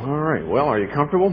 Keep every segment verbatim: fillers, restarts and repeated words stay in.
All right. Well, are you comfortable?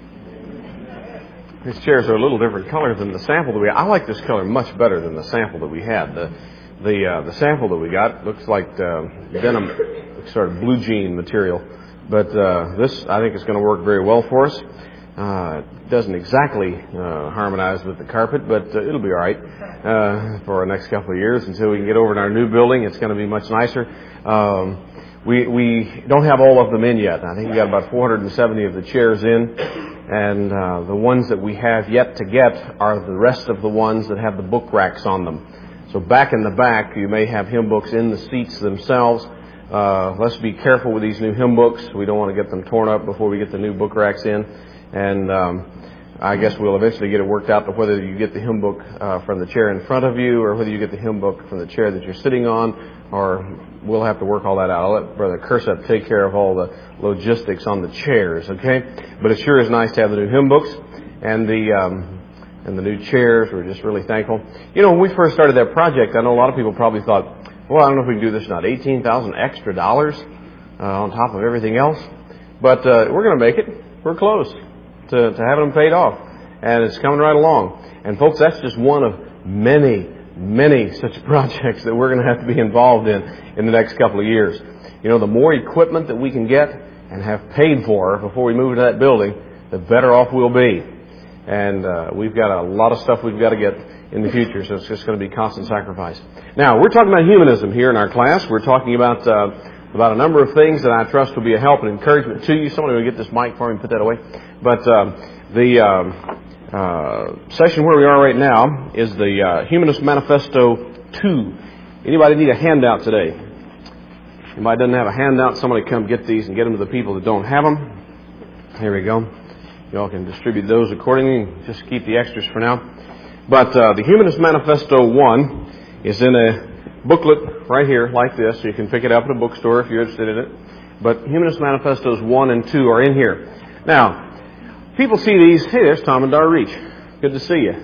These chairs are a little different color than the sample that we had. I like this color much better than the sample that we had. The the uh, the sample that we got looks like uh, denim, sort of blue jean material. But uh, this, I think, is going to work very well for us. Uh, it doesn't exactly uh, harmonize with the carpet, but uh, it'll be all right uh, for the next couple of years until we can get over to our new building. It's going to be much nicer. Um, we we don't have all of them in yet. I think we got about four hundred seventy of the chairs in, and uh, the ones that we have yet to get are the rest of the ones that have the book racks on them. So back in the back, you may have hymn books in the seats themselves. Uh, let's be careful with these new hymn books. We don't want to get them torn up before we get the new book racks in. And um, I guess we'll eventually get it worked out to whether you get the hymn book uh, from the chair in front of you or whether you get the hymn book from the chair that you're sitting on, or we'll have to work all that out. I'll let Brother Kersep take care of all the logistics on the chairs, okay? But it sure is nice to have the new hymn books and the um, and the new chairs. We're just really thankful. You know, when we first started that project, I know a lot of people probably thought, well, I don't know if we can do this or not. eighteen thousand extra dollars uh, on top of everything else. But uh, we're going to make it. We're close to, to having them paid off. And it's coming right along. And folks, that's just one of many, many such projects that we're going to have to be involved in in the next couple of years. You know, the more equipment that we can get and have paid for before we move to that building, the better off we'll be. And uh, we've got a lot of stuff we've got to get in the future, so it's just going to be constant sacrifice. Now, we're talking about humanism here in our class. We're talking about uh, about a number of things that I trust will be a help and encouragement to you. Somebody will get this mic for me and put that away. But um, the um, uh, session where we are right now is the uh, Humanist Manifesto two. Anybody need a handout today? Anybody doesn't have a handout, somebody come get these and get them to the people that don't have them. Here we go. You all can distribute those accordingly. Just keep the extras for now. But uh, the Humanist Manifesto one is in a booklet right here like this. So you can pick it up at a bookstore if you're interested in it. But Humanist Manifestos one and two are in here. Now, people see these. Hey, there's Tom and Dar Reach. Good to see you.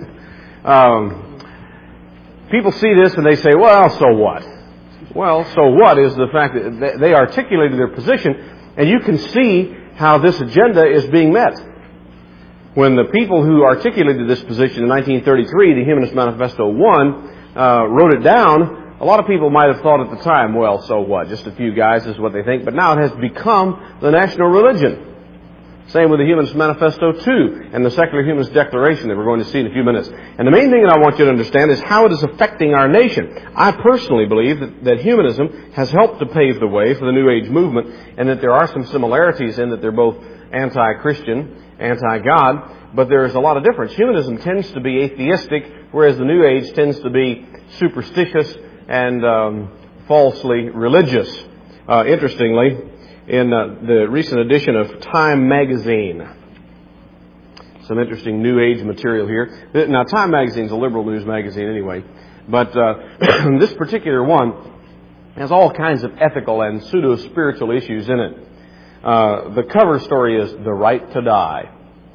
Um, people see this and they say, well, so what? Well, so what is the fact that they articulated their position, and you can see how this agenda is being met. When the people who articulated this position in nineteen thirty-three, the Humanist Manifesto one, uh, wrote it down, a lot of people might have thought at the time, well, so what? Just a few guys is what they think. But now it has become the national religion. Same with the Humanist Manifesto two and the Secular Humanist Declaration that we're going to see in a few minutes. And the main thing that I want you to understand is how it is affecting our nation. I personally believe that, that humanism has helped to pave the way for the New Age movement, and that there are some similarities in that they're both anti-Christian, anti-God, but there is a lot of difference. Humanism tends to be atheistic, whereas the New Age tends to be superstitious and um, falsely religious. Uh, interestingly, in uh, the recent edition of Time magazine, some interesting New Age material here. Now, Time magazine is a liberal news magazine anyway, but uh, this particular one has all kinds of ethical and pseudo-spiritual issues in it. Uh, the cover story is The Right to Die.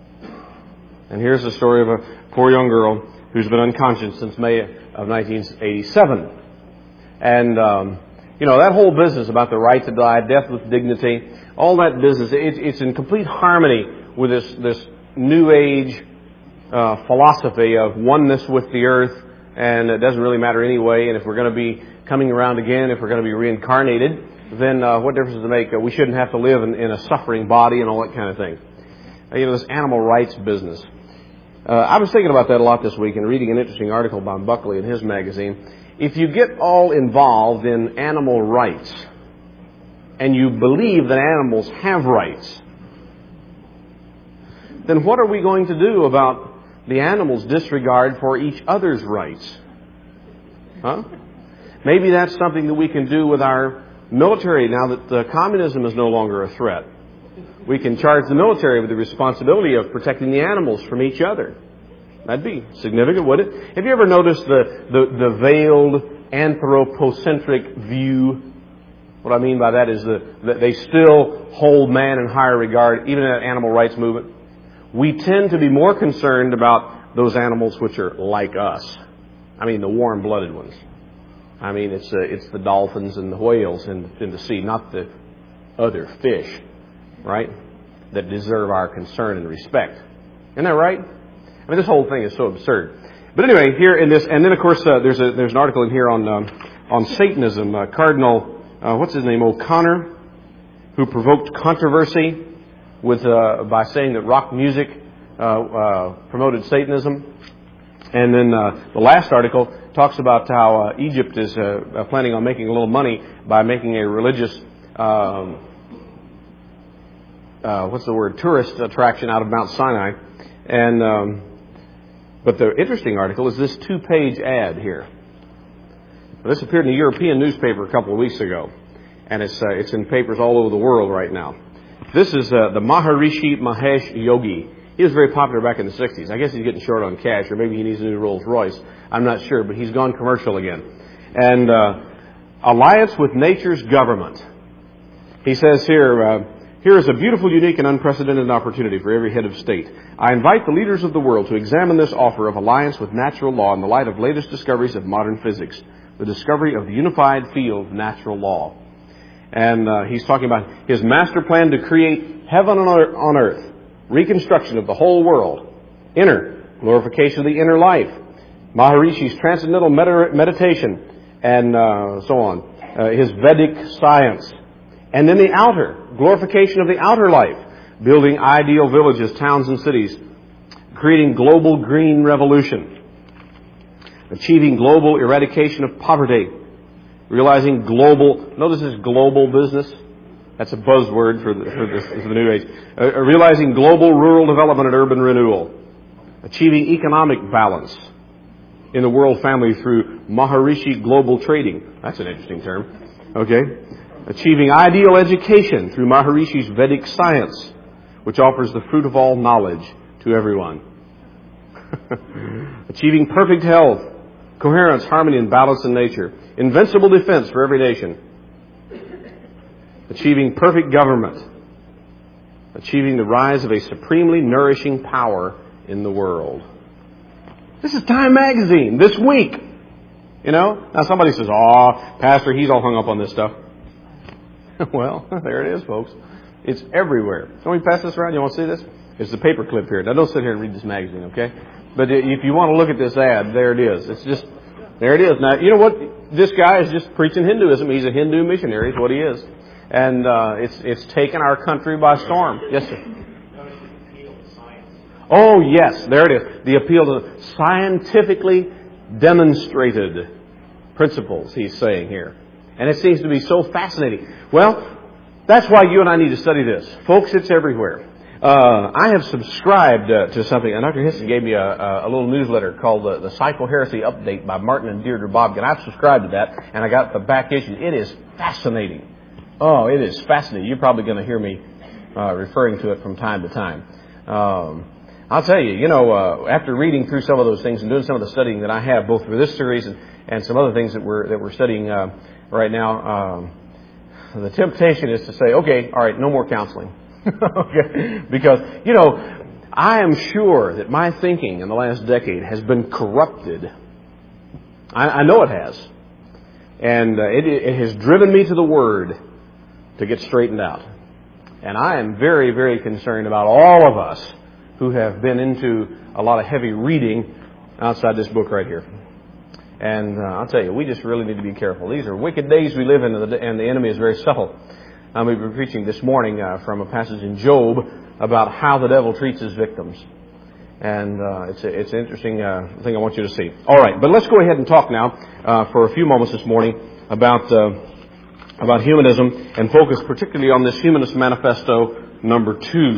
And here's the story of a poor young girl who's been unconscious since May of nineteen eighty-seven. And, um, you know, that whole business about the right to die, death with dignity, all that business, it, it's in complete harmony with this, this New Age uh, philosophy of oneness with the earth, and it doesn't really matter anyway, and if we're going to be coming around again, if we're going to be reincarnated, then uh, what difference does it make? Uh, we shouldn't have to live in, in a suffering body and all that kind of thing. Uh, you know, this animal rights business. Uh, I was thinking about that a lot this week and reading an interesting article by Buckley in his magazine. If you get all involved in animal rights and you believe that animals have rights, then what are we going to do about the animals' disregard for each other's rights? Huh? Maybe that's something that we can do with our military now that uh, communism is no longer a threat. We can charge the military with the responsibility of protecting the animals from each other. That'd be significant, wouldn't it? Have you ever noticed the, the, the veiled anthropocentric view? What I mean by that is the, that they still hold man in higher regard, even in that animal rights movement. We tend to be more concerned about those animals which are like us. I mean, the warm-blooded ones. I mean, it's uh, it's the dolphins and the whales in, in the sea, not the other fish, right? that deserve our concern and respect. Isn't that right? I mean, this whole thing is so absurd. But anyway, here in this, and then of course uh, there's a there's an article in here on um, on Satanism. Uh, Cardinal, uh, what's his name, O'Connor, who provoked controversy with uh, by saying that rock music uh, uh, promoted Satanism. And then uh, the last article talks about how uh, Egypt is uh, planning on making a little money by making a religious, um, uh, what's the word, tourist attraction out of Mount Sinai. And um, but the interesting article is this two-page ad here. This appeared in a European newspaper a couple of weeks ago, and it's uh, it's in papers all over the world right now. This is uh, the Maharishi Mahesh Yogi. He was very popular back in the sixties. I guess he's getting short on cash, or maybe he needs a new Rolls Royce. I'm not sure, but he's gone commercial again. And uh, alliance with nature's government. He says here, uh, here is a beautiful, unique, and unprecedented opportunity for every head of state. I invite the leaders of the world to examine this offer of alliance with natural law in the light of latest discoveries of modern physics, the discovery of the unified field of natural law. And uh, he's talking about his master plan to create heaven on earth. Reconstruction of the whole world. Inner, glorification of the inner life. Maharishi's transcendental med- meditation, and uh, so on. Uh, his Vedic science. And then the outer, glorification of the outer life. Building ideal villages, towns, and cities. Creating global green revolution. Achieving global eradication of poverty. Realizing global, notice this global business. That's a buzzword for the, for the, for the new age. Uh, realizing global rural development and urban renewal. Achieving economic balance in the world family through Maharishi global trading. That's an interesting term. Okay. Achieving ideal education through Maharishi's Vedic science, which offers the fruit of all knowledge to everyone. Achieving perfect health, coherence, harmony, and balance in nature. Invincible defense for every nation. Achieving perfect government. Achieving the rise of a supremely nourishing power in the world. This is Time Magazine this week. You know? Now somebody says, "Oh, Pastor, he's all hung up on this stuff." Well, there it is, folks. It's everywhere. Can we pass this around? You want to see this? It's the paper clip here. Now don't sit here and read this magazine, okay? But if you want to look at this ad, there it is. It's just, there it is. Now, you know what? This guy is just preaching Hinduism. He's a Hindu missionary is what he is. And uh, it's it's taken our country by storm. Yes, sir. Oh, yes, there it is. The appeal to scientifically demonstrated principles, he's saying here. And it seems to be so fascinating. Well, that's why you and I need to study this. Folks, it's everywhere. Uh, I have subscribed uh, to something, and Doctor Histon gave me a, a, a little newsletter called uh, the Psycho-Heresy Update by Martin and Deirdre Bobkin. I've subscribed to that, and I got the back issue. It is fascinating. Oh, it is fascinating. You're probably going to hear me uh, referring to it from time to time. Um, I'll tell you, you know, uh, after reading through some of those things and doing some of the studying that I have, both for this series and, and some other things that we're that we're studying uh, right now, um, the temptation is to say, okay, all right, no more counseling. Okay? Because, you know, I am sure that my thinking in the last decade has been corrupted. I, I know it has. And uh, it, it has driven me to the Word to get straightened out. And I am very, very concerned about all of us who have been into a lot of heavy reading outside this book right here. And uh, I'll tell you, we just really need to be careful. These are wicked days we live in, and the, and the enemy is very subtle. Um, we've been preaching this morning uh, from a passage in Job about how the devil treats his victims. And uh, it's, a, it's an interesting uh, thing I want you to see. All right, but let's go ahead and talk now uh, for a few moments this morning about uh, about humanism, and focus particularly on this Humanist Manifesto number two.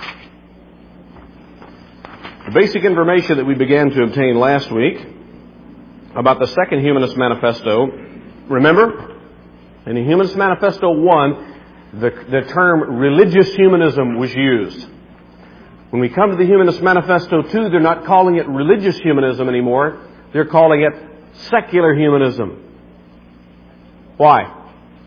The basic information that we began to obtain last week about the second Humanist Manifesto, remember, in the Humanist Manifesto one, the, the term religious humanism was used. When we come to the Humanist Manifesto two, they're not calling it religious humanism anymore. They're calling it secular humanism. Why?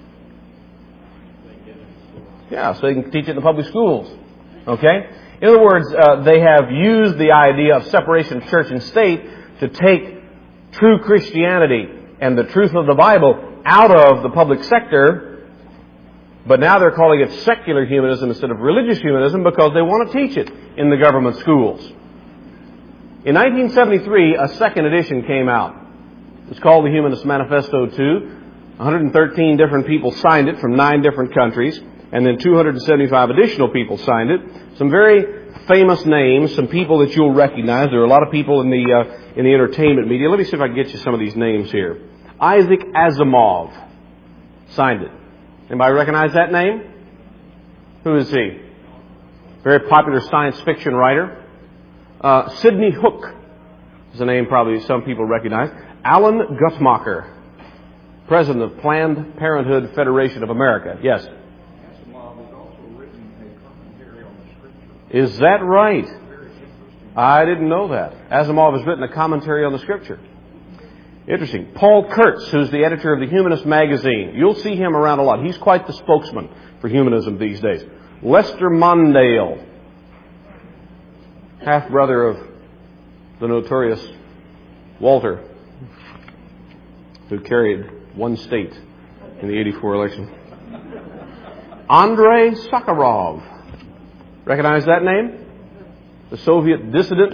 Yeah, so they can teach it in the public schools. Okay? In other words, uh, they have used the idea of separation of church and state to take true Christianity and the truth of the Bible out of the public sector, But now they're calling it secular humanism instead of religious humanism because they want to teach it in the government schools. In nineteen seventy-three, a second edition came out. It's called the Humanist Manifesto two. one hundred thirteen different people signed it from nine different countries, and then two hundred seventy-five additional people signed it. Some very famous names, some people that you'll recognize. There are a lot of people in the uh, in the entertainment media. Let me see if I can get you some of these names here. Isaac Asimov signed it. Anybody recognize that name? Who is he? Very popular science fiction writer. Uh, Sidney Hook is a name probably some people recognize. Alan Guttmacher, president of Planned Parenthood Federation of America. Yes? Asimov has also written a commentary on the Scripture. Is that right? Very interesting. I didn't know that. Asimov has written a commentary on the Scripture. Interesting. Paul Kurtz, who's the editor of the Humanist magazine. You'll see him around a lot. He's quite the spokesman for humanism these days. Lester Mondale, half-brother of the notorious Walter, who carried one state in the eighty-four election. Andrei Sakharov. Recognize that name? The Soviet dissident.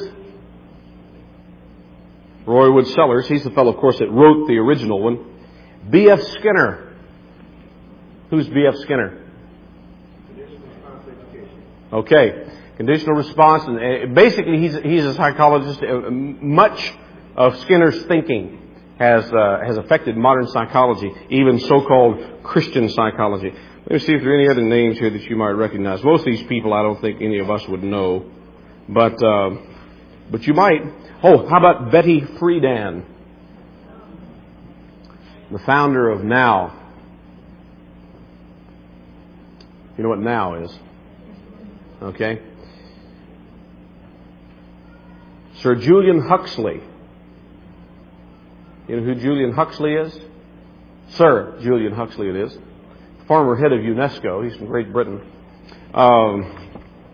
Roy Wood Sellers, he's the fellow, of course, that wrote the original one. B F Skinner. Who's B F Skinner? Conditional response education. Okay. Conditional response. And uh, basically, he's, he's a psychologist. Uh, much of Skinner's thinking has uh, has affected modern psychology, even so-called Christian psychology. Let me see if there are any other names here that you might recognize. Most of these people I don't think any of us would know. But, uh, but you might. Oh, how about Betty Friedan, the founder of Now? You know what Now is? Okay. Sir Julian Huxley. You know who Julian Huxley is? Sir Julian Huxley it is. Former head of UNESCO. He's from Great Britain. Um,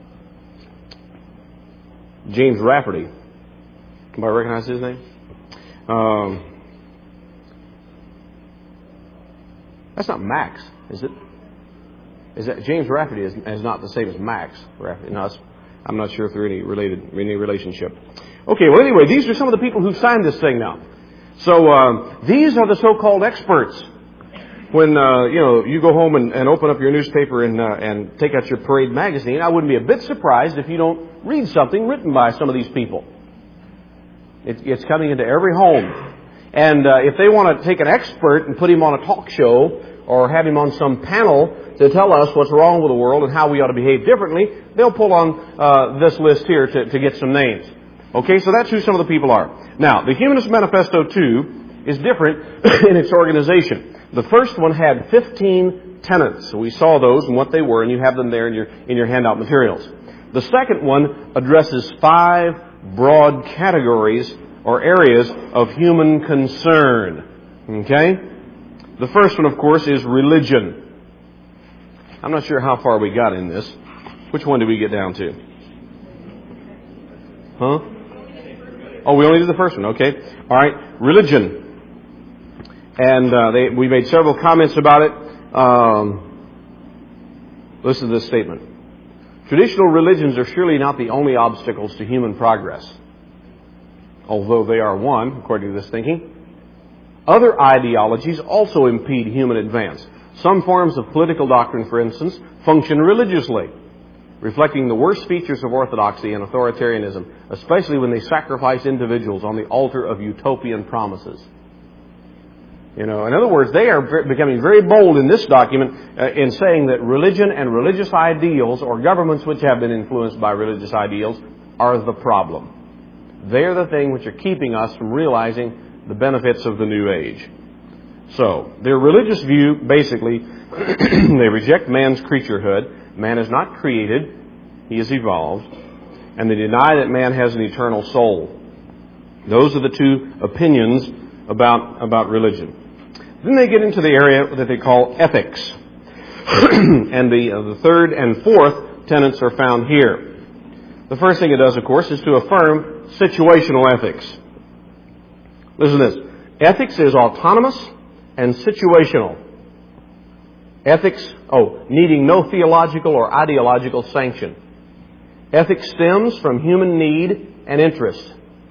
James Rafferty. Anybody recognize his name? Um, that's not Max, is it? Is that James Rafferty is, is not the same as Max Rafferty? No, I'm not sure if they're any related, any relationship. Okay, well anyway, these are some of the people who signed this thing now. So um, these are the so-called experts. When uh, you know you go home and, and open up your newspaper and uh, and take out your Parade magazine, I wouldn't be a bit surprised if you don't read something written by some of these people. It, it's coming into every home. And uh, if they want to take an expert and put him on a talk show or have him on some panel to tell us what's wrong with the world and how we ought to behave differently, they'll pull on uh, this list here to, to get some names. Okay, so that's who some of the people are. Now, the Humanist Manifesto two is different in its organization. The first one had fifteen tenets. So we saw those and what they were, and you have them there in your in your handout materials. The second one addresses five broad categories or areas of human concern. Okay? The first one, of course, is religion. I'm not sure how far we got in this. Which one did we get down to? Huh? Oh, we only did the first one. Okay. All right. Religion. And uh, they, we made several comments about it. Um, listen to this statement. Traditional religions are surely not the only obstacles to human progress, although they are one, according to this thinking. Other ideologies also impede human advance. Some forms of political doctrine, for instance, function religiously, reflecting the worst features of orthodoxy and authoritarianism, especially when they sacrifice individuals on the altar of utopian promises. You know, in other words, they are becoming very bold in this document uh, in saying that religion and religious ideals, or governments which have been influenced by religious ideals, are the problem. They're the thing which are keeping us from realizing the benefits of the new age. So, their religious view, basically, they reject man's creaturehood. Man is not created. He is evolved. And they deny that man has an eternal soul. Those are the two opinions about, about religion. Then they get into the area that they call ethics. And the, uh, the third and fourth tenets are found here. The first thing it does, of course, is to affirm situational ethics. Listen to this. Ethics is autonomous and situational. Ethics, oh, needing no theological or ideological sanction. Ethics stems from human need and interest.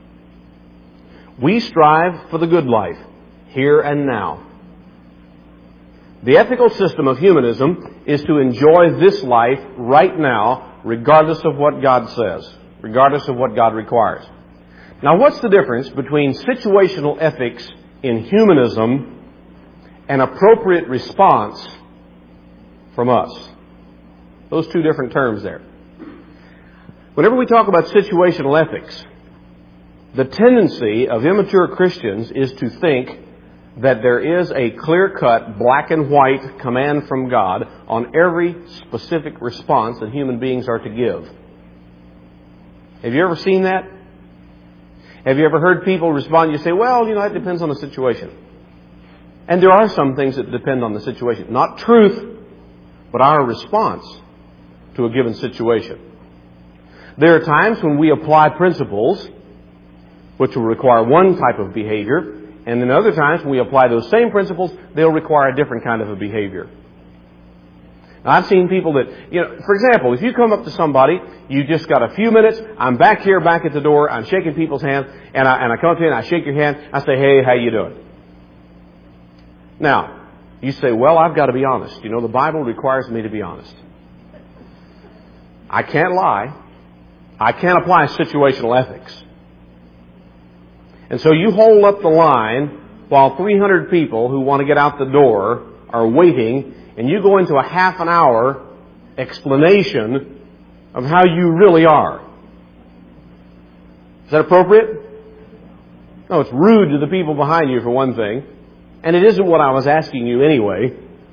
We strive for the good life, here and now. The ethical system of humanism is to enjoy this life right now, regardless of what God says, regardless of what God requires. Now, what's the difference between situational ethics in humanism and appropriate response from us? Those two different terms there. Whenever we talk about situational ethics, the tendency of immature Christians is to think that there is a clear-cut, black and white command from God on every specific response that human beings are to give. Have you ever seen that? Have you ever heard people respond? You say, well, you know, it depends on the situation. And there are some things that depend on the situation. Not truth, but our response to a given situation. There are times when we apply principles which will require one type of behavior, and then other times when we apply those same principles, they'll require a different kind of a behavior. Now, I've seen people that, you know, for example, if you come up to somebody, you just got a few minutes, I'm back here, back at the door, I'm shaking people's hands, and I, and I come up to you and I shake your hand, I say, hey, how you doing? Now, you say, well, I've got to be honest. You know, the Bible requires me to be honest. I can't lie. I can't apply situational ethics. And so you hold up the line while three hundred people who want to get out the door are waiting, and you go into a half an hour explanation of how you really are. Is that appropriate? No, it's rude to the people behind you for one thing, and it isn't what I was asking you anyway.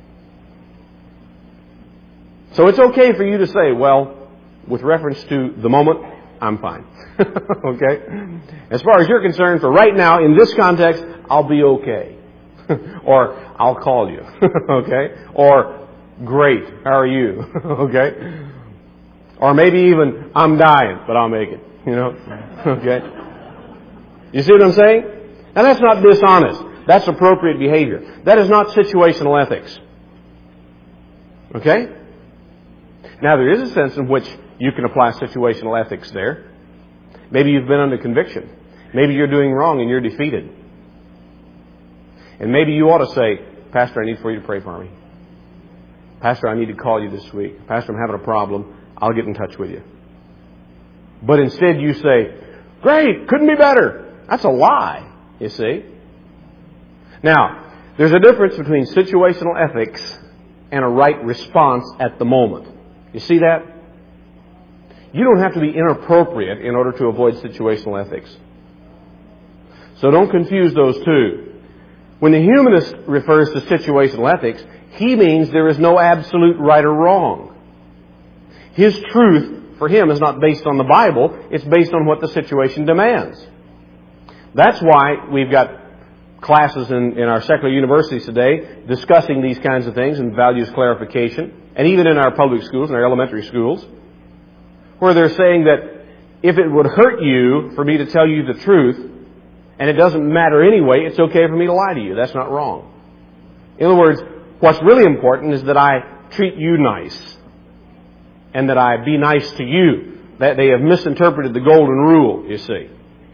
So it's okay for you to say, well, with reference to the moment, I'm fine. Okay? As far as you're concerned, for right now, in this context, I'll be okay. Or, I'll call you. Okay? Or, great, how are you? Okay? Or maybe even, I'm dying, but I'll make it. You know? Okay? You see what I'm saying? Now that's not dishonest. That's appropriate behavior. That is not situational ethics. Okay? Now there is a sense in which you can apply situational ethics there. Maybe you've been under conviction. Maybe you're doing wrong and you're defeated. And maybe you ought to say, Pastor, I need for you to pray for me. Pastor, I need to call you this week. Pastor, I'm having a problem. I'll get in touch with you. But instead you say, great, couldn't be better. That's a lie, you see. Now, there's a difference between situational ethics and a right response at the moment. You see that? You don't have to be inappropriate in order to avoid situational ethics. So don't confuse those two. When the humanist refers to situational ethics, he means there is no absolute right or wrong. His truth for him is not based on the Bible, it's based on what the situation demands. That's why we've got classes in, in our secular universities today discussing these kinds of things and values clarification, and even in our public schools and our elementary schools, where they're saying that if it would hurt you for me to tell you the truth, and it doesn't matter anyway, it's okay for me to lie to you. That's not wrong. In other words, what's really important is that I treat you nice, and that I be nice to you. That they have misinterpreted the golden rule, you see.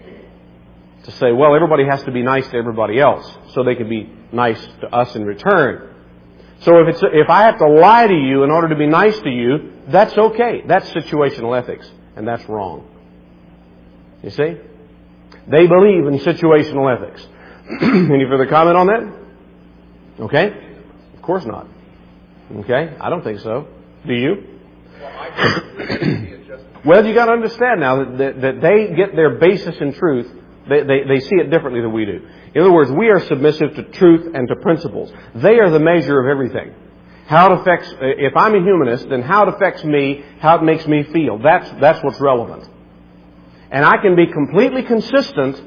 To say, well, everybody has to be nice to everybody else, so they can be nice to us in return. So if it's if I have to lie to you in order to be nice to you, that's okay. That's situational ethics, and that's wrong. You see? They believe in situational ethics. Any further comment on that? Okay? Of course not. Okay? I don't think so. Do you? Well, I Well, you got to understand now that, that, that they get their basis in truth. They, they, they see it differently than we do. In other words, we are submissive to truth and to principles. They are the measure of everything. How it affects, if I'm a humanist, then how it affects me, how it makes me feel. That's, that's what's relevant. And I can be completely consistent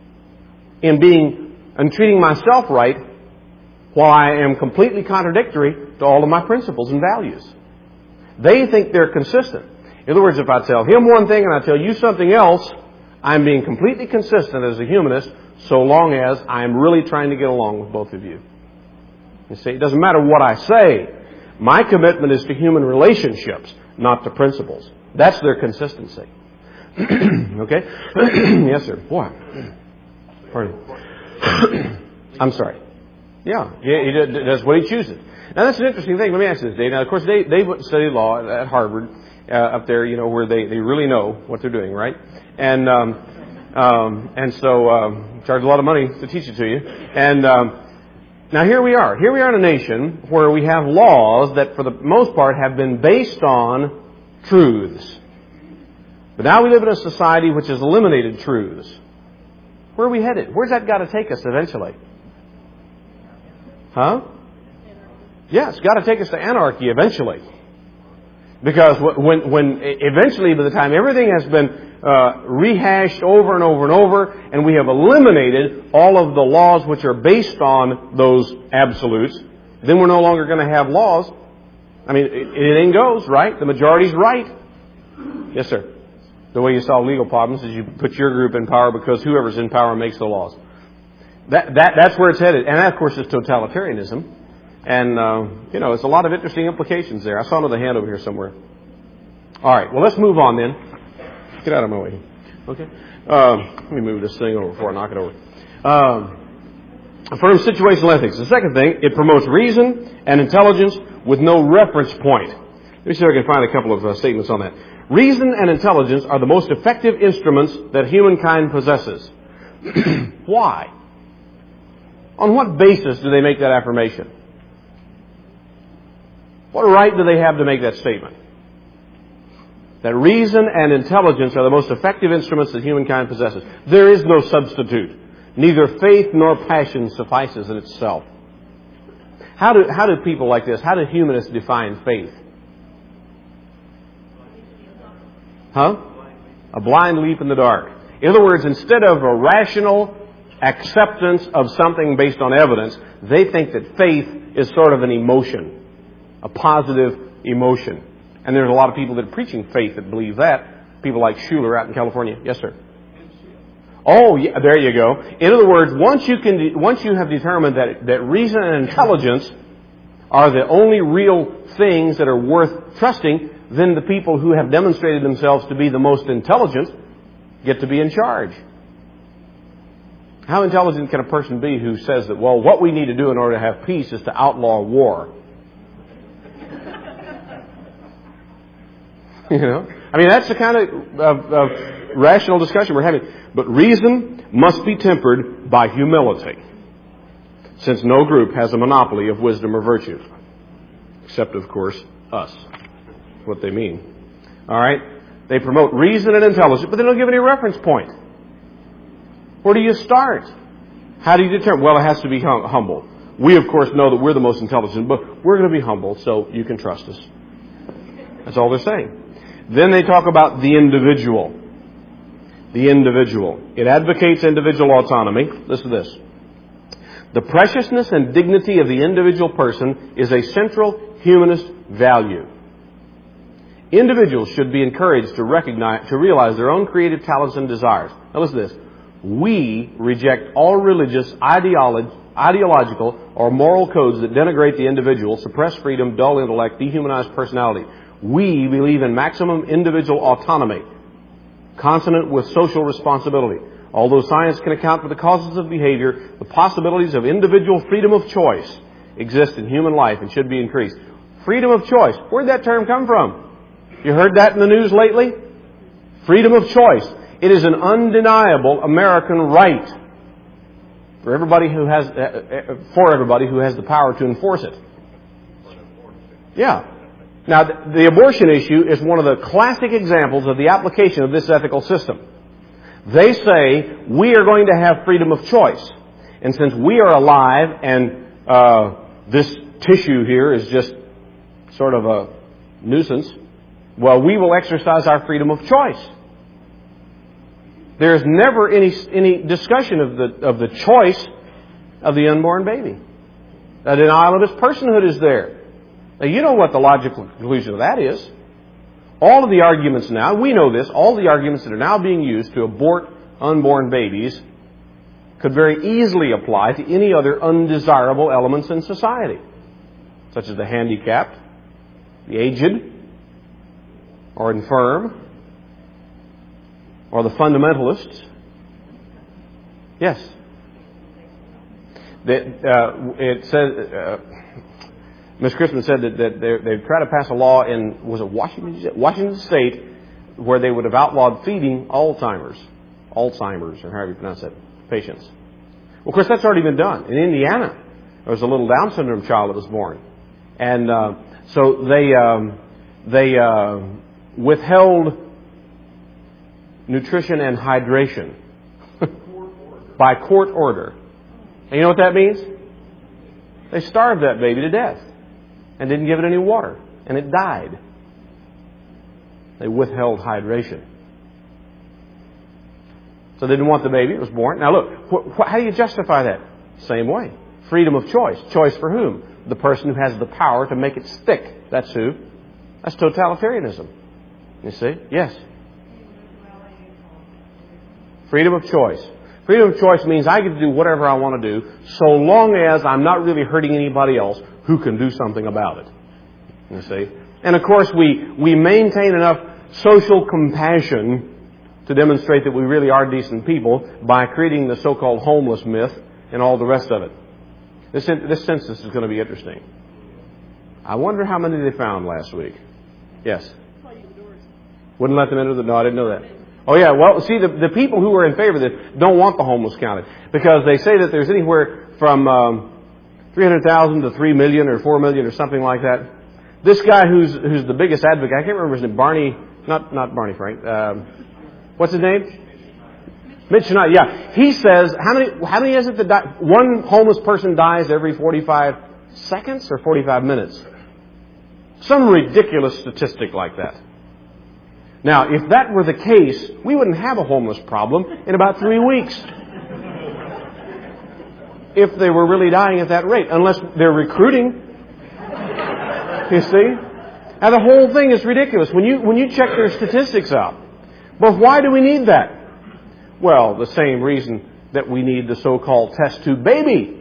in being, and treating myself right, while I am completely contradictory to all of my principles and values. They think they're consistent. In other words, if I tell him one thing and I tell you something else, I'm being completely consistent as a humanist, so long as I'm really trying to get along with both of you. You see, it doesn't matter what I say. My commitment is to human relationships, not to principles. That's their consistency. Okay? Yes, sir. Boy. Pardon. I'm sorry. Yeah, he, he did, that's what he chooses. Now, that's an interesting thing. Let me ask you this, Dave. Now, of course, they, they studied law at Harvard, uh, up there, you know, where they, they really know what they're doing, right? And um, um, and so um, charge a lot of money to teach it to you. And um, now here we are. Here we are in a nation where we have laws that, for the most part, have been based on truths. But now we live in a society which has eliminated truths. Where are we headed? Where's that got to take us eventually? Huh? Yeah, it's got to take us to anarchy eventually. Because when, when eventually, by the time everything has been uh, rehashed over and over and over, and we have eliminated all of the laws which are based on those absolutes, then we're no longer going to have laws. I mean, anything goes, right? The majority's right. Yes, sir. The way you solve legal problems is you put your group in power because whoever's in power makes the laws. That, that, that's where it's headed. And that, of course, is totalitarianism. And, uh, you know, it's a lot of interesting implications there. I saw another hand over here somewhere. All right. Well, let's move on then. Get out of my way. Okay. Um, let me move this thing over before I knock it over. Um, affirms situational ethics. The second thing, it promotes reason and intelligence with no reference point. Let me see if I can find a couple of uh, statements on that. Reason and intelligence are the most effective instruments that humankind possesses. Why? On what basis do they make that affirmation? What right do they have to make that statement? That reason and intelligence are the most effective instruments that humankind possesses. There is no substitute. Neither faith nor passion suffices in itself. How do, how do people like this, how do humanists define faith? Huh? A blind leap in the dark. In other words, instead of a rational acceptance of something based on evidence, they think that faith is sort of an emotion, a positive emotion. And there's a lot of people that are preaching faith that believe that. People like Schuller out in California. Yes, sir. Oh, yeah, there you go. In other words, once you can, once you have determined that, that reason and intelligence are the only real things that are worth trusting, then the people who have demonstrated themselves to be the most intelligent get to be in charge. How intelligent can a person be who says that, well, what we need to do in order to have peace is to outlaw war? You know? I mean, that's the kind of, of, of rational discussion we're having. But reason must be tempered by humility, since no group has a monopoly of wisdom or virtue. Except, of course, us. That's what they mean. All right? They promote reason and intelligence, but they don't give any reference point. Where do you start? How do you determine? Well, it has to be hum- humble. We, of course, know that we're the most intelligent, but we're going to be humble, so you can trust us. That's all they're saying. Then they talk about the individual. The individual. It advocates individual autonomy. Listen to this. The preciousness and dignity of the individual person is a central humanist value. Individuals should be encouraged to recognize, to realize their own creative talents and desires. Now listen to this. We reject all religious, ideolo- ideological, or moral codes that denigrate the individual, suppress freedom, dull intellect, dehumanize personality. We believe in maximum individual autonomy, consonant with social responsibility. Although science can account for the causes of behavior, the possibilities of individual freedom of choice exist in human life and should be increased. Freedom of choice. Where'd that term come from? You heard that in the news lately? Freedom of choice. It is an undeniable American right for everybody who has, for everybody who has the power to enforce it. Yeah. Now, the abortion issue is one of the classic examples of the application of this ethical system. They say we are going to have freedom of choice. And since we are alive and uh, this tissue here is just sort of a nuisance, well, we will exercise our freedom of choice. There's never any any discussion of the of the choice of the unborn baby. A denial of his personhood is there. Now, you know what the logical conclusion of that is. All of the arguments now, we know this, all the arguments that are now being used to abort unborn babies could very easily apply to any other undesirable elements in society, such as the handicapped, the aged, or infirm, or the fundamentalists. Yes. That, uh, it says, uh, Miss Christmas said that, that they tried to pass a law in, was it Washington, Washington State, where they would have outlawed feeding Alzheimer's, Alzheimer's, or however you pronounce that, patients. Well, of course, that's already been done. In Indiana, there was a little Down syndrome child that was born. And uh, so they, um, they uh, withheld nutrition and hydration by court order. And you know what that means? They starved that baby to death and didn't give it any water. And it died. They withheld hydration. So they didn't want the baby. It was born. Now look, wh- wh- how do you justify that? Same way. Freedom of choice. Choice for whom? The person who has the power to make it stick. That's who? That's totalitarianism. You see? Yes. Freedom of choice. Freedom of choice means I get to do whatever I want to do so long as I'm not really hurting anybody else who can do something about it. You see? And of course we, we maintain enough social compassion to demonstrate that we really are decent people by creating the so-called homeless myth and all the rest of it. This, this census is going to be interesting. I wonder how many they found last week. Yes? Wouldn't let them enter the... No, I didn't know that. Oh yeah, well, see, the, the people who are in favor of this don't want the homeless counted because they say that there's anywhere from um, three hundred thousand to three million or four million or something like that. This guy who's who's the biggest advocate, I can't remember his name, Barney, not not Barney Frank. Um, what's his name? Mitch Schneider. Yeah, he says how many how many is it that die? One homeless person dies every forty-five seconds or forty-five minutes? Some ridiculous statistic like that. Now, if that were the case, we wouldn't have a homeless problem in about three weeks. If they were really dying at that rate, unless they're recruiting. You see? Now the whole thing is ridiculous when you when you check their statistics out. But why do we need that? Well, the same reason that we need the so-called test tube baby.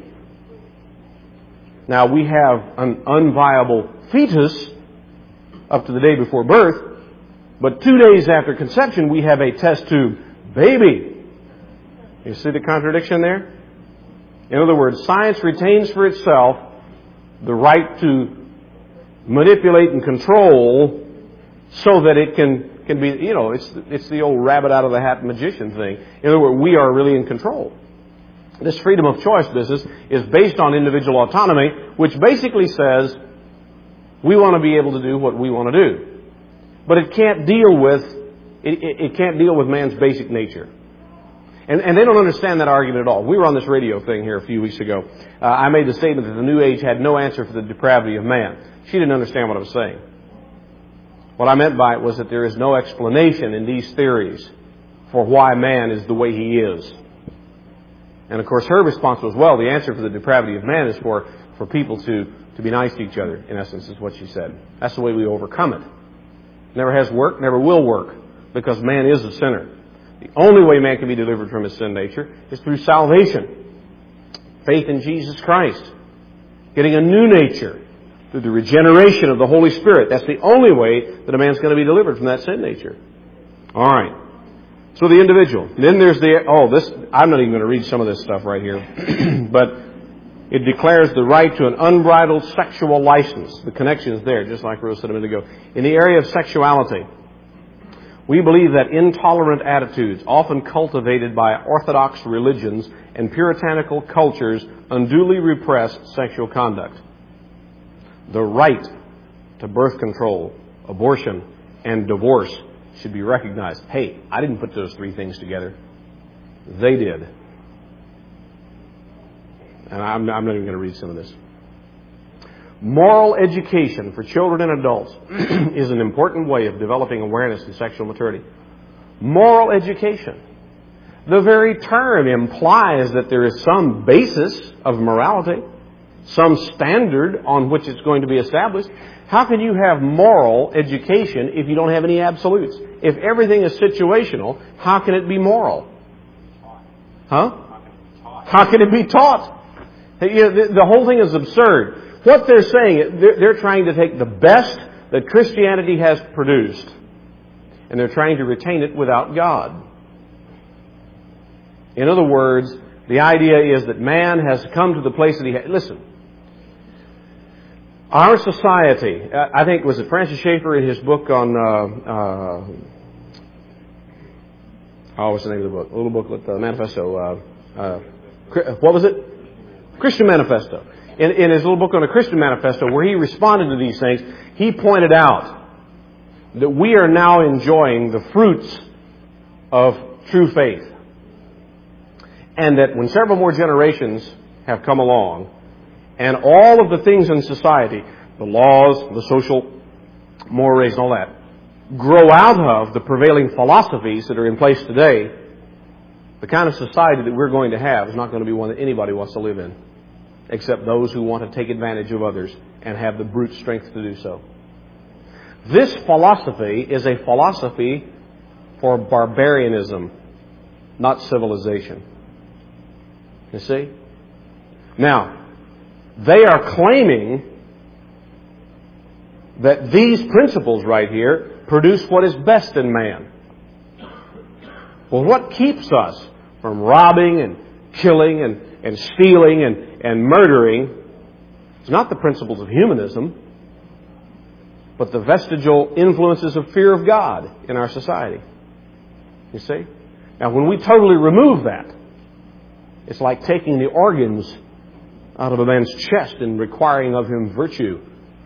Now we have an unviable fetus up to the day before birth. But two days after conception, we have a test tube baby. You see the contradiction there? In other words, science retains for itself the right to manipulate and control so that it can, can be, you know, it's, it's the old rabbit out of the hat magician thing. In other words, we are really in control. This freedom of choice business is based on individual autonomy, which basically says we want to be able to do what we want to do. But it can't deal with it, it, it can't deal with man's basic nature, and and they don't understand that argument at all. We were on this radio thing here a few weeks ago. Uh, I made the statement that the New Age had no answer for the depravity of man. She didn't understand what I was saying. What I meant by it was that there is no explanation in these theories for why man is the way he is. And of course, her response was, well, the answer for the depravity of man is for for people to to be nice to each other. In essence, is what she said. That's the way we overcome it. Never has worked, never will work, because man is a sinner. The only way man can be delivered from his sin nature is through salvation. Faith in Jesus Christ. Getting a new nature through the regeneration of the Holy Spirit. That's the only way that a man's going to be delivered from that sin nature. All right. So the individual. Then there's the, oh, this, I'm not even going to read some of this stuff right here. But it declares the right to an unbridled sexual license. The connection is there, just like Rose said a minute ago. In the area of sexuality, we believe that intolerant attitudes, often cultivated by orthodox religions and puritanical cultures, unduly repress sexual conduct. The right to birth control, abortion, and divorce should be recognized. Hey, I didn't put those three things together. They did. And I'm, I'm not even going to read some of this. Moral education for children and adults is an important way of developing awareness in sexual maturity. Moral education. The very term implies that there is some basis of morality, some standard on which it's going to be established. How can you have moral education if you don't have any absolutes? If everything is situational, how can it be moral? Huh? How can it be taught? You know, the, the whole thing is absurd. What they're saying, they're, they're trying to take the best that Christianity has produced. And they're trying to retain it without God. In other words, the idea is that man has come to the place that he has... Listen, our society, I think, was it Francis Schaeffer in his book on... Uh, uh, oh, what's the name of the book? A little booklet, uh, Manifesto. Uh, uh, what was it? Christian Manifesto. In, in his little book on a Christian Manifesto, where he responded to these things, he pointed out that we are now enjoying the fruits of true faith. And that when several more generations have come along, and all of the things in society, the laws, the social mores and all that, grow out of the prevailing philosophies that are in place today, the kind of society that we're going to have is not going to be one that anybody wants to live in, except those who want to take advantage of others and have the brute strength to do so. This philosophy is a philosophy for barbarianism, not civilization. You see? Now, they are claiming that these principles right here produce what is best in man. Well, what keeps us from robbing and killing and, and stealing and, and murdering is not the principles of humanism, but the vestigial influences of fear of God in our society. You see? Now, when we totally remove that, it's like taking the organs out of a man's chest and requiring of him virtue.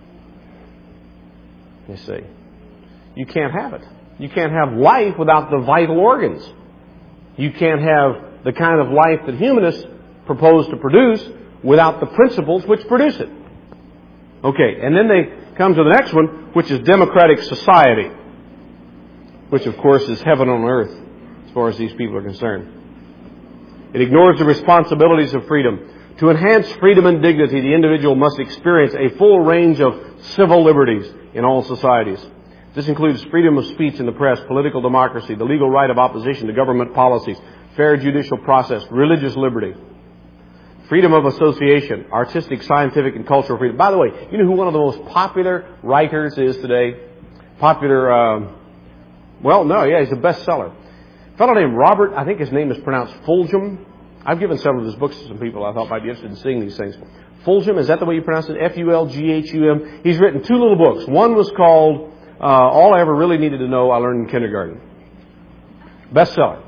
You see? You can't have it. You can't have life without the vital organs. You can't have the kind of life that humanists propose to produce without the principles which produce it. Okay, and then they come to the next one, which is democratic society, which of course is heaven on earth as far as these people are concerned. It ignores the responsibilities of freedom. To enhance freedom and dignity, the individual must experience a full range of civil liberties in all societies. This includes freedom of speech in the press, political democracy, the legal right of opposition to government policies, fair judicial process, religious liberty, freedom of association, artistic, scientific, and cultural freedom. By the way, you know who one of the most popular writers is today? Popular, uh, well, no, yeah, he's a bestseller. A fellow named Robert, I think his name is pronounced Fulghum. I've given several of his books to some people I thought might be interested in seeing these things. Fulghum, is that the way you pronounce it? F U L G H U M. He's written two little books. One was called uh, All I Ever Really Needed to Know I Learned in Kindergarten. Bestseller.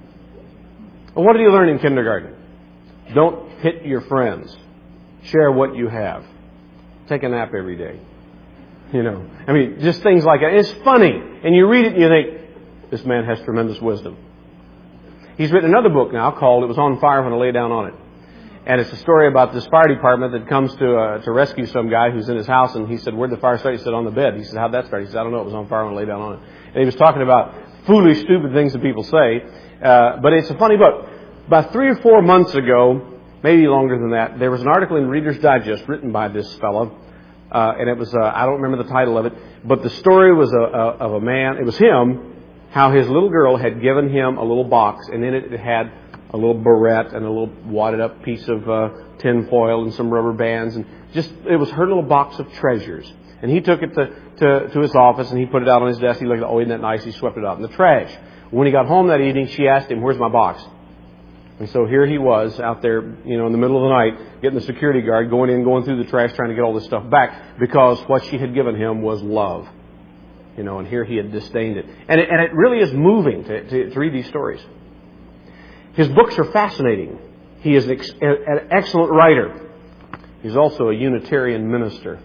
Well, what did he learn in kindergarten? Don't hit your friends. Share what you have. Take a nap every day. You know, I mean, just things like that. It's funny. And you read it and you think, this man has tremendous wisdom. He's written another book now called It Was on Fire When I Lay Down on It. And it's a story about this fire department that comes to uh, to rescue some guy who's in his house. And he said, where'd the fire start? He said, on the bed. He said, how'd that start? He said, I don't know. It was on fire when I lay down on it. And he was talking about foolish, stupid things that people say. Uh, but it's a funny book. About three or four months ago, maybe longer than that, there was an article in Reader's Digest written by this fellow. Uh, and it was, uh, I don't remember the title of it, but the story was a, a, of a man, it was him, how his little girl had given him a little box, and in it it had a little barrette and a little wadded up piece of uh, tin foil and some rubber bands, and just, it was her little box of treasures. And he took it to, to, to his office and he put it out on his desk. He looked at it, oh, isn't that nice? He swept it out in the trash. When he got home that evening, she asked him, where's my box? And so here he was out there, you know, in the middle of the night, getting the security guard, going in, going through the trash, trying to get all this stuff back, because what she had given him was love. You know, and here he had disdained it. And it, and it really is moving to, to, to read these stories. His books are fascinating. He is an, ex, an excellent writer. He's also a Unitarian minister.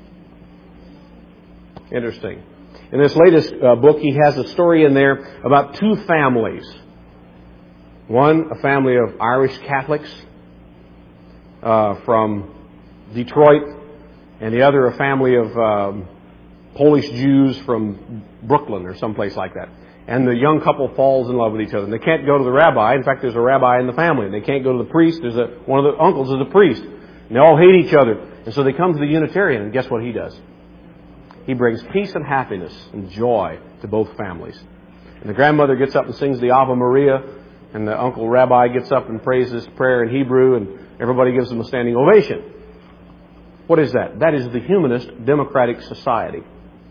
Interesting. In this latest uh, book, he has a story in there about two families. One, a family of Irish Catholics uh, from Detroit, and the other, a family of um, Polish Jews from Brooklyn or someplace like that. And the young couple falls in love with each other. And they can't go to the rabbi. In fact, there's a rabbi in the family. And they can't go to the priest. There's a, one of the uncles is a priest. And they all hate each other. And so they come to the Unitarian, and guess what he does? He brings peace and happiness and joy to both families. And the grandmother gets up and sings the Ave Maria, and the uncle rabbi gets up and prays this prayer in Hebrew, and everybody gives him a standing ovation. What is that? That is the humanist democratic society.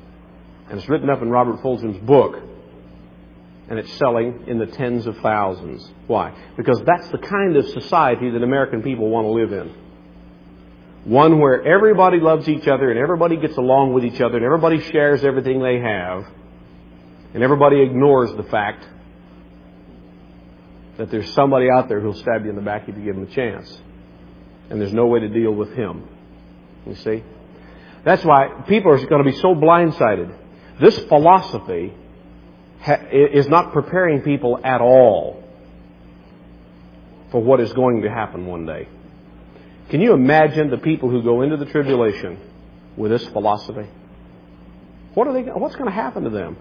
And it's written up in Robert Fulton's book. And it's selling in the tens of thousands. Why? Because that's the kind of society that American people want to live in. One where everybody loves each other and everybody gets along with each other and everybody shares everything they have. And everybody ignores the fact that there's somebody out there who'll stab you in the back if you give him a chance. And there's no way to deal with him. You see? That's why people are going to be so blindsided. This philosophy ha- is not preparing people at all for what is going to happen one day. Can you imagine the people who go into the tribulation with this philosophy? What are they? What's going to happen to them?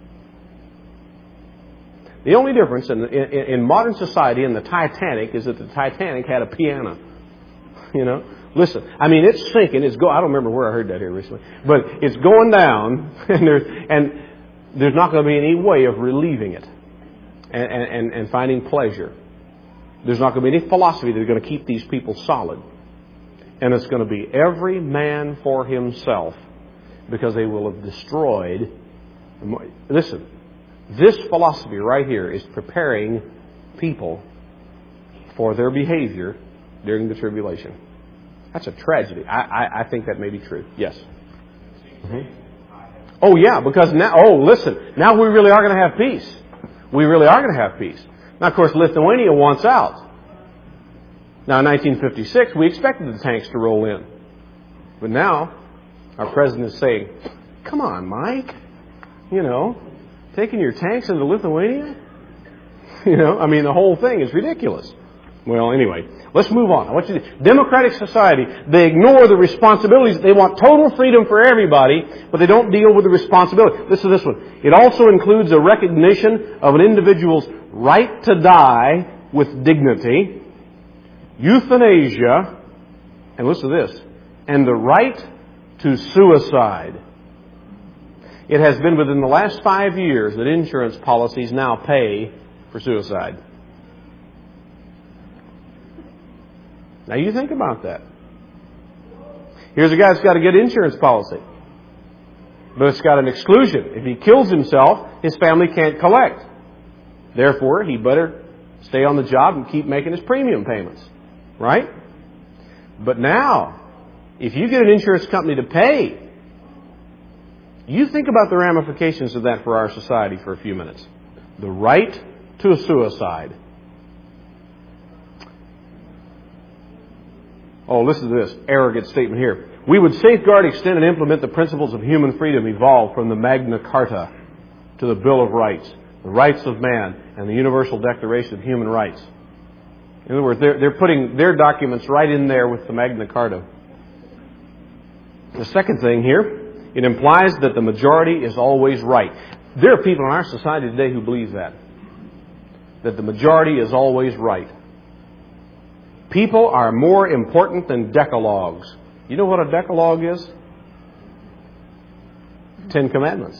The only difference in, in, in modern society and the Titanic is that the Titanic had a piano. You know, listen. I mean, it's sinking. It's go. I don't remember where I heard that here recently, but it's going down, and there's and there's not going to be any way of relieving it, and and, and finding pleasure. There's not going to be any philosophy that's going to keep these people solid, and it's going to be every man for himself, because they will have destroyed. Listen. This philosophy right here is preparing people for their behavior during the tribulation. That's a tragedy. I, I, I think that may be true. Yes. Mm-hmm. Oh, yeah, because now, oh, listen, now we really are going to have peace. We really are going to have peace. Now, of course, Lithuania wants out. Now, in nineteen fifty-six, we expected the tanks to roll in. But now, our president is saying, come on, Mike, you know, taking your tanks into Lithuania? You know, I mean, the whole thing is ridiculous. Well, anyway, let's move on. I want you to, democratic society, they ignore the responsibilities. They want total freedom for everybody, but they don't deal with the responsibility. Listen to this one. It also includes a recognition of an individual's right to die with dignity, euthanasia, and listen to this, and the right to suicide. It has been within the last five years that insurance policies now pay for suicide. Now you think about that. Here's a guy that's got a good insurance policy, but it's got an exclusion. If he kills himself, his family can't collect. Therefore, he better stay on the job and keep making his premium payments. Right? But now, if you get an insurance company to pay, you think about the ramifications of that for our society for a few minutes. The right to a suicide. Oh, listen to this arrogant statement here. We would safeguard, extend, and implement the principles of human freedom evolved from the Magna Carta to the Bill of Rights, the rights of man, and the Universal Declaration of Human Rights. In other words, they're, they're putting their documents right in there with the Magna Carta. The second thing here, it implies that the majority is always right. There are people in our society today who believe that. That the majority is always right. People are more important than decalogues. You know what a decalogue is? Ten Commandments.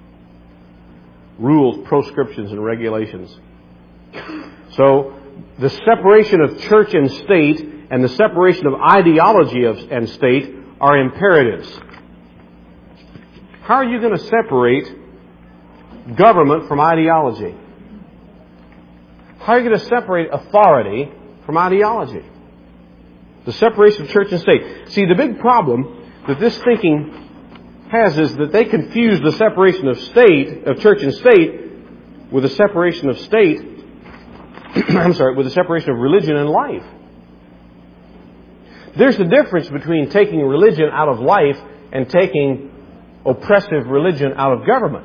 Rules, proscriptions, and regulations. So, the separation of church and state and the separation of ideology of, and state are imperatives. How are you going to separate government from ideology? How are you going to separate authority from ideology? The separation of church and state. See, the big problem that this thinking has is that they confuse the separation of state, of church and state, with the separation of state, I'm sorry, with the separation of religion and life. There's a difference between taking religion out of life and taking oppressive religion out of government.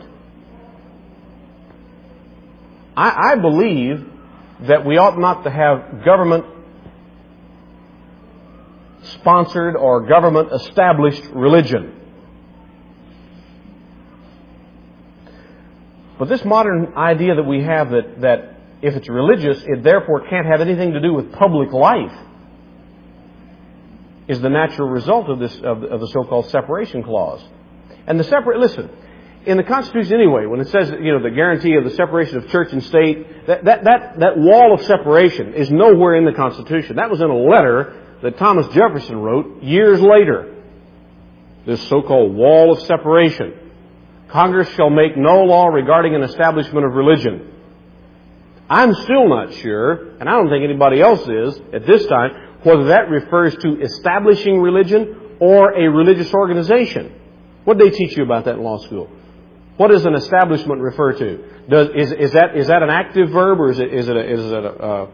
I, I believe that we ought not to have government sponsored or government established religion. But this modern idea that we have that, that if it's religious, it therefore can't have anything to do with public life is the natural result of this of the, of the so-called separation clause. And the separate, listen, in the Constitution anyway, when it says, you know, the guarantee of the separation of church and state, that, that, that, that wall of separation is nowhere in the Constitution. That was in a letter that Thomas Jefferson wrote years later. This so-called wall of separation. Congress shall make no law regarding an establishment of religion. I'm still not sure, and I don't think anybody else is at this time, whether that refers to establishing religion or a religious organization. What did they teach you about that in law school? What does an establishment refer to? Does, is, is that is that an active verb, or is it is it a, is it a uh,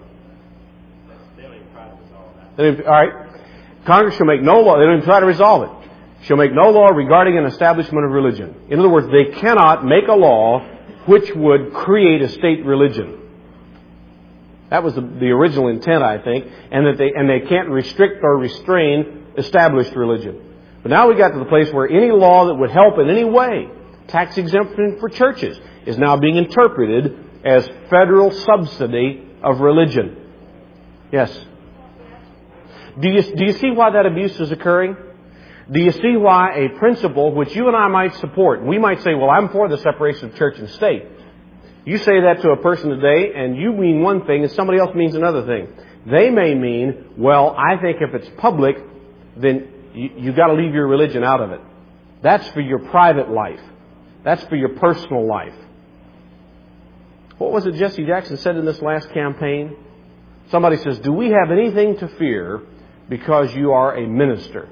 all right. Congress shall make no law. They don't even try to resolve it. Shall make no law regarding an establishment of religion. In other words, they cannot make a law which would create a state religion. That was the, the original intent, I think, and that they and they can't restrict or restrain established religion. But now we got to the place where any law that would help in any way, tax exemption for churches, is now being interpreted as federal subsidy of religion. Yes. Do you, do you see why that abuse is occurring? Do you see why a principle which you and I might support, we might say, well, I'm for the separation of church and state. You say that to a person today, and you mean one thing, and somebody else means another thing. They may mean, well, I think if it's public, then you, you've got to leave your religion out of it. That's for your private life. That's for your personal life. What was it Jesse Jackson said in this last campaign? Somebody says, do we have anything to fear because you are a minister?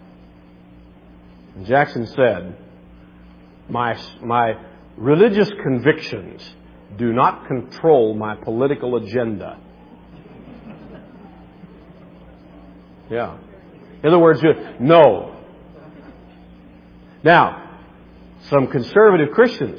And Jackson said, my, my religious convictions do not control my political agenda. Yeah. In other words, no. Now, some conservative Christians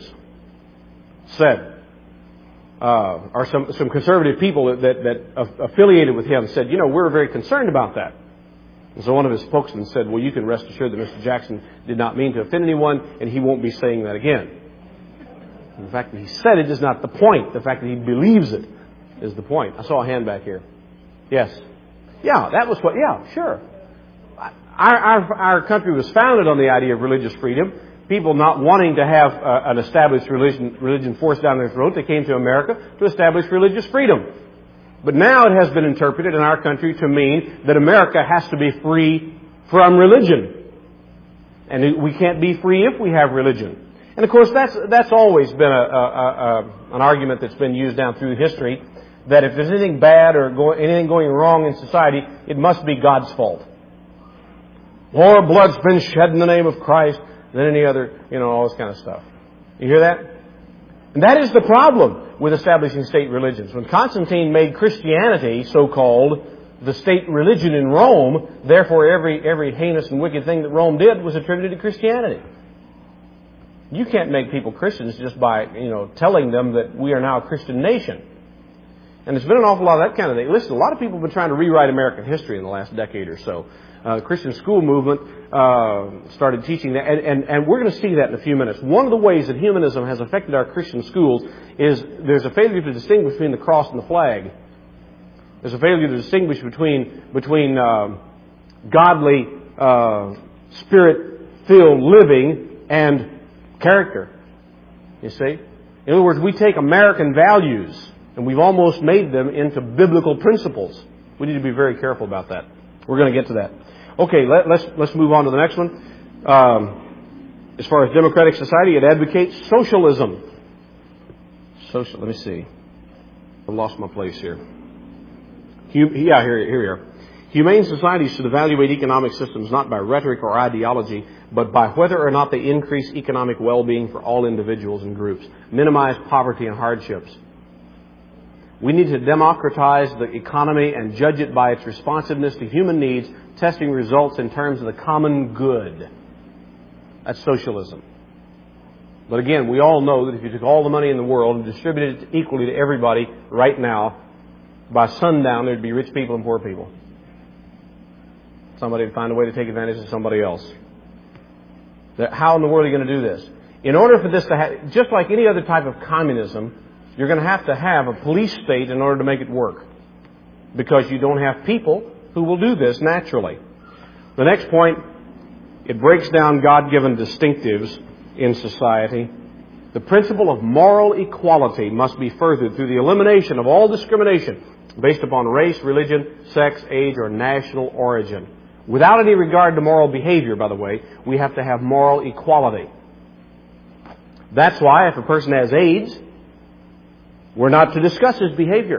said, uh, or some, some conservative people that, that, that affiliated with him said, you know, we're very concerned about that. And so one of his spokesmen said, well, you can rest assured that Mister Jackson did not mean to offend anyone, and he won't be saying that again. The fact that he said it is not the point. The fact that he believes it is the point. I saw a hand back here. Yes. Yeah, that was what, yeah, sure. Our, our, our country was founded on the idea of religious freedom. People not wanting to have uh, an established religion, religion forced down their throat, they came to America to establish religious freedom. But now it has been interpreted in our country to mean that America has to be free from religion. And we can't be free if we have religion. And of course, that's that's always been a, a, a, an argument that's been used down through history, that if there's anything bad or go, anything going wrong in society, it must be God's fault. More blood's been shed in the name of Christ than any other, you know, all this kind of stuff. You hear that? And that is the problem with establishing state religions. When Constantine made Christianity, so-called, the state religion in Rome, therefore every every heinous and wicked thing that Rome did was attributed to Christianity. You can't make people Christians just by, you know, telling them that we are now a Christian nation. And there's been an awful lot of that kind of thing. Listen, a lot of people have been trying to rewrite American history in the last decade or so. Uh, the Christian school movement uh, started teaching that, and, and, and we're going to see that in a few minutes. One of the ways that humanism has affected our Christian schools is there's a failure to distinguish between the cross and the flag. There's a failure to distinguish between between uh, godly, uh, spirit-filled living and character. You see? In other words, we take American values and we've almost made them into biblical principles. We need to be very careful about that. We're going to get to that. Okay, let, let's let's move on to the next one. Um, as far as democratic society, it advocates socialism. Social. Let me see. I've lost my place here. Hum, yeah, here, here we are. Humane societies should evaluate economic systems not by rhetoric or ideology, but by whether or not they increase economic well-being for all individuals and groups, minimize poverty and hardships. We need to democratize the economy and judge it by its responsiveness to human needs, testing results in terms of the common good. That's socialism. But again, we all know that if you took all the money in the world and distributed it equally to everybody right now, by sundown there'd be rich people and poor people. Somebody would find a way to take advantage of somebody else. How in the world are you going to do this? In order for this to have, just like any other type of communism, you're going to have to have a police state in order to make it work. Because you don't have people who will do this naturally. The next point, it breaks down God-given distinctives in society. The principle of moral equality must be furthered through the elimination of all discrimination based upon race, religion, sex, age, or national origin. Without any regard to moral behavior, by the way, we have to have moral equality. That's why if a person has AIDS, we're not to discuss his behavior.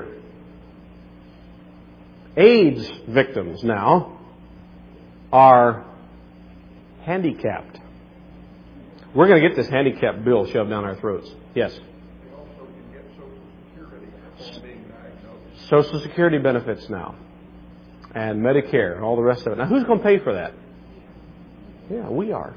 AIDS victims now are handicapped. We're going to get this handicap bill shoved down our throats. Yes? They also can get Social Security upon being diagnosed. Social Security benefits now. And Medicare and all the rest of it. Now, who's going to pay for that? Yeah, we are.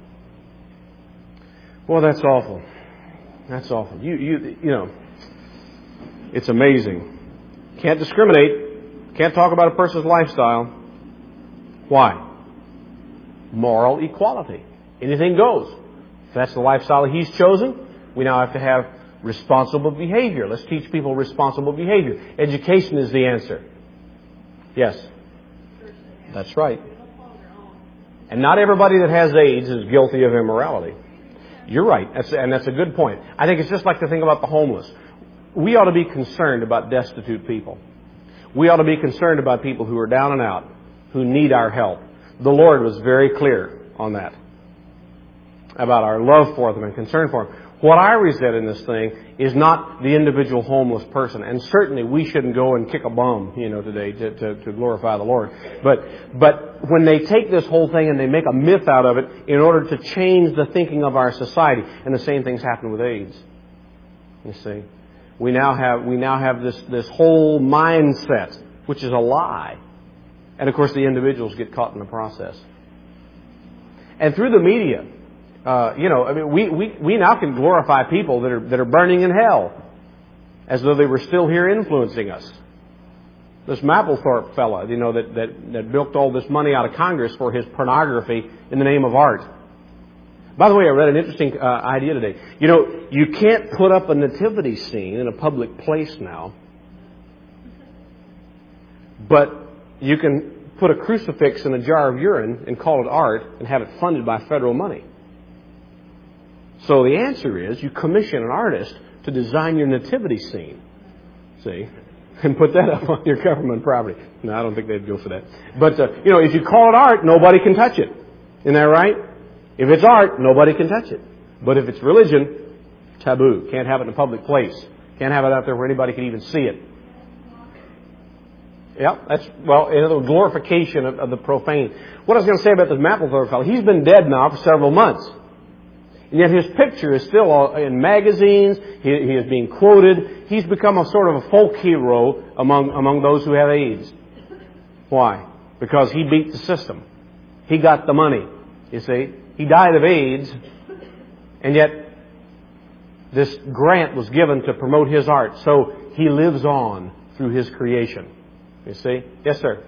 Well, that's awful. That's awful. You, you, you know, it's amazing. Can't discriminate. Can't talk about a person's lifestyle. Why? Moral equality. Anything goes. If that's the lifestyle he's chosen, we now have to have responsible behavior. Let's teach people responsible behavior. Education is the answer. Yes. That's right. And not everybody that has AIDS is guilty of immorality. You're right. That's, and that's a good point. I think it's just like the thing about the homeless. We ought to be concerned about destitute people. We ought to be concerned about people who are down and out, who need our help. The Lord was very clear on that, about our love for them and concern for them. What I resent in this thing is not the individual homeless person. And certainly we shouldn't go and kick a bum, you know, today to, to, to glorify the Lord. But, but when they take this whole thing and they make a myth out of it in order to change the thinking of our society, and the same things happen with AIDS. You see, we now have, we now have this, this whole mindset, which is a lie. And of course the individuals get caught in the process. And through the media, Uh, you know, I mean, we, we, we now can glorify people that are that are burning in hell as though they were still here influencing us. This Mapplethorpe fella, you know, that, that, that bilked all this money out of Congress for his pornography in the name of art. By the way, I read an interesting uh, idea today. You know, you can't put up a nativity scene in a public place now, but you can put a crucifix in a jar of urine and call it art and have it funded by federal money. So the answer is you commission an artist to design your nativity scene, see, and put that up on your government property. No, I don't think they'd go for that. But, uh, you know, if you call it art, nobody can touch it. Isn't that right? If it's art, nobody can touch it. But if it's religion, taboo. Can't have it in a public place. Can't have it out there where anybody can even see it. Yeah, that's, well, another glorification of, of the profane. What I was going to say about this Mapplethorpe fellow, he's been dead now for several months. And yet his picture is still in magazines. He, he is being quoted. He's become a sort of a folk hero among, among those who have AIDS. Why? Because he beat the system. He got the money, you see. He died of AIDS, and yet this grant was given to promote his art. So he lives on through his creation. You see? Yes, sir.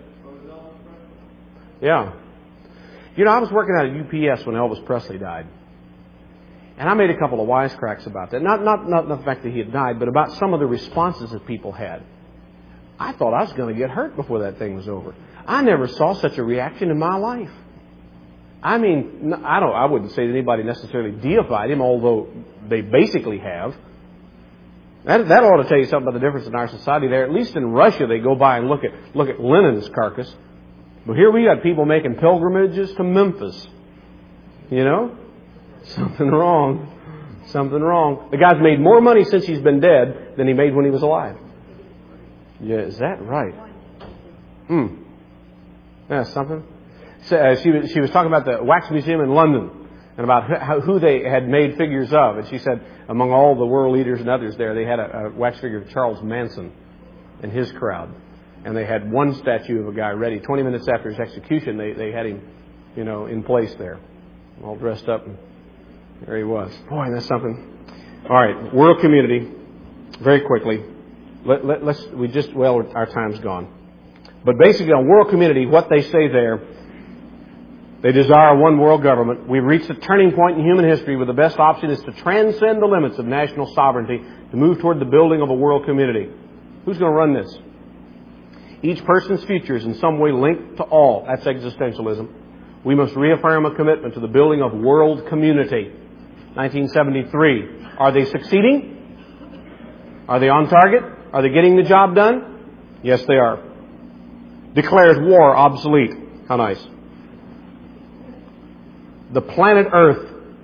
Yeah. You know, I was working out at U P S when Elvis Presley died. And I made a couple of wisecracks about that. Not, not, not the fact that he had died, but about some of the responses that people had. I thought I was going to get hurt before that thing was over. I never saw such a reaction in my life. I mean, I don't, I wouldn't say that anybody necessarily deified him, although they basically have. That, that ought to tell you something about the difference in our society there. At least in Russia, they go by and look at, look at Lenin's carcass. But here we got people making pilgrimages to Memphis. You know? Something wrong. Something wrong. The guy's made more money since he's been dead than he made when he was alive. Yeah, is that right? Hmm. Yeah, something. So, uh, she was she was talking about the Wax Museum in London and about who, who they had made figures of. And she said among all the world leaders and others there, they had a, a wax figure of Charles Manson and his crowd. And they had one statue of a guy ready. Twenty minutes after his execution, they, they had him, you know, in place there, all dressed up. And there he was. Boy, that's something. All right, world community. Very quickly. Let, let, let's. We just well, our time's gone. But basically, on world community, what they say there, they desire one world government. We've reached a turning point in human history where the best option is to transcend the limits of national sovereignty to move toward the building of a world community. Who's going to run this? Each person's future is in some way linked to all. That's existentialism. We must reaffirm a commitment to the building of world community. nineteen seventy-three. Are they succeeding? Are they on target? Are they getting the job done? Yes, they are. Declares war obsolete. How nice. The planet Earth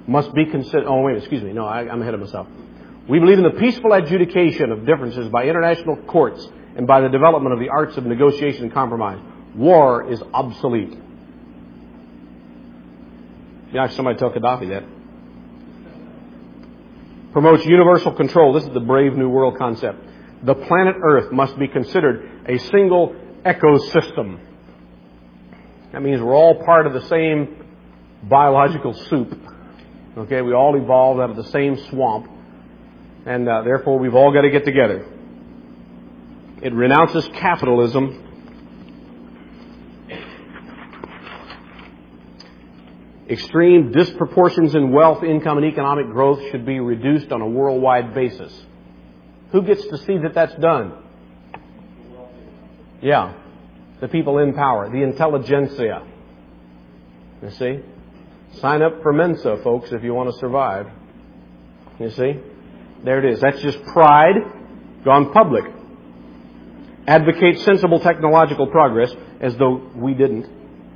must be considered... Oh, wait, excuse me. No, I, I'm ahead of myself. We believe in the peaceful adjudication of differences by international courts and by the development of the arts of negotiation and compromise. War is obsolete. Yeah, somebody tell Gaddafi that. Promotes universal control. This is the Brave New World concept. The planet Earth must be considered a single ecosystem. That means we're all part of the same biological soup. Okay, we all evolved out of the same swamp. And uh, therefore we've all got to get together. It renounces capitalism. Extreme disproportions in wealth, income, and economic growth should be reduced on a worldwide basis. Who gets to see that that's done? Yeah. The people in power. The intelligentsia. You see? Sign up for Mensa, folks, if you want to survive. You see? There it is. That's just pride gone public. Advocate sensible technological progress as though we didn't.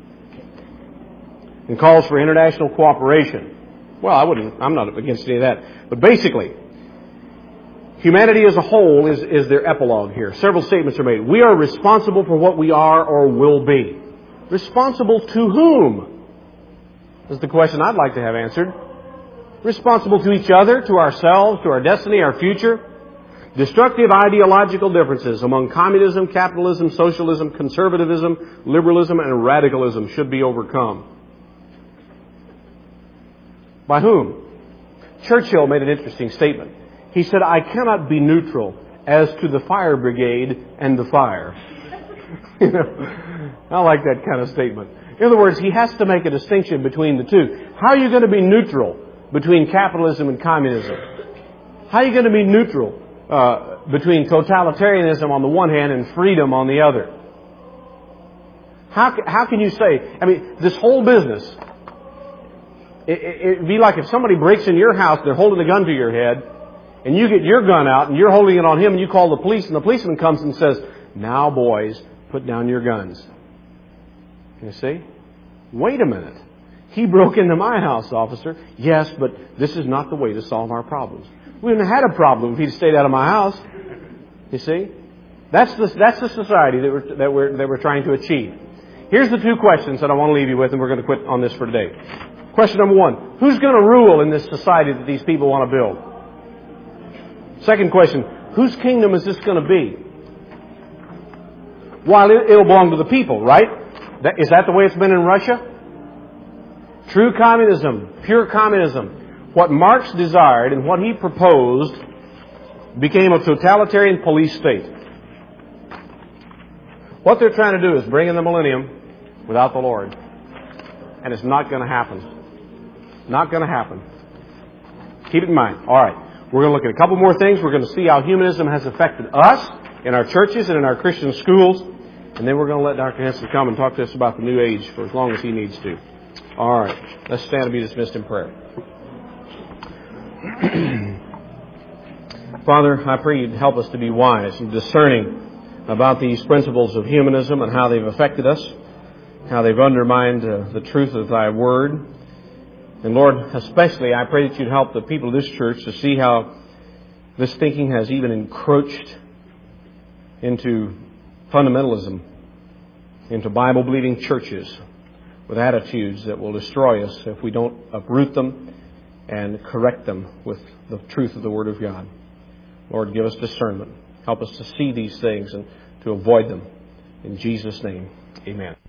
And calls for international cooperation. Well, I wouldn't, I'm not against any of that. But basically, humanity as a whole is, is their epilogue here. Several statements are made. We are responsible for what we are or will be. Responsible to whom? Is the question I'd like to have answered. Responsible to each other, to ourselves, to our destiny, our future. Destructive ideological differences among communism, capitalism, socialism, conservatism, liberalism, and radicalism should be overcome. By whom? Churchill made an interesting statement. He said, I cannot be neutral as to the fire brigade and the fire. You know, I like that kind of statement. In other words, he has to make a distinction between the two. How are you going to be neutral between capitalism and communism? How are you going to be neutral uh, between totalitarianism on the one hand and freedom on the other? How, how can you say, I mean, this whole business... It'd be like if somebody breaks in your house, they're holding a gun to your head, and you get your gun out, and you're holding it on him, and you call the police, and the policeman comes and says, now, boys, put down your guns. You see? Wait a minute. He broke into my house, officer. Yes, but this is not the way to solve our problems. We wouldn't have had a problem if he'd stayed out of my house. You see? That's the, that's the society that we're, that, we're, that we're trying to achieve. Here's the two questions that I want to leave you with, and we're going to quit on this for today. Question number one, who's going to rule in this society that these people want to build? Second question, whose kingdom is this going to be? Well, it'll belong to the people, right? Is that the way it's been in Russia? True communism, pure communism. What Marx desired and what he proposed became a totalitarian police state. What they're trying to do is bring in the millennium without the Lord. And it's not going to happen. Not going to happen. Keep it in mind. All right. We're going to look at a couple more things. We're going to see how humanism has affected us in our churches and in our Christian schools. And then we're going to let Doctor Henson come and talk to us about the New Age for as long as he needs to. All right. Let's stand and be dismissed in prayer. Father, I pray you'd help us to be wise and discerning about these principles of humanism and how they've affected us, how they've undermined uh, the truth of thy word. And Lord, especially I pray that you'd help the people of this church to see how this thinking has even encroached into fundamentalism, into Bible-believing churches with attitudes that will destroy us if we don't uproot them and correct them with the truth of the Word of God. Lord, give us discernment. Help us to see these things and to avoid them. In Jesus' name, amen.